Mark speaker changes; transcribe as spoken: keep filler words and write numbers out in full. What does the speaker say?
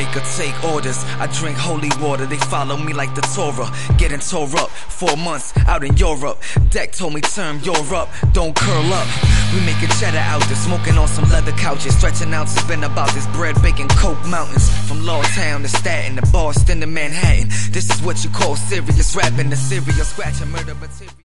Speaker 1: break or take orders. I drink holy water, they follow me like the Torah. Getting tore up, four months out in Europe. Deck told me turn Europe, don't curl up. We making cheddar out there, smoking on some leather couches. Stretching out, spin about this bread, baking coke mountains. From Lawtown to Staten to Boston to Manhattan. This is what you call serious rapping, the serial scratching murder material.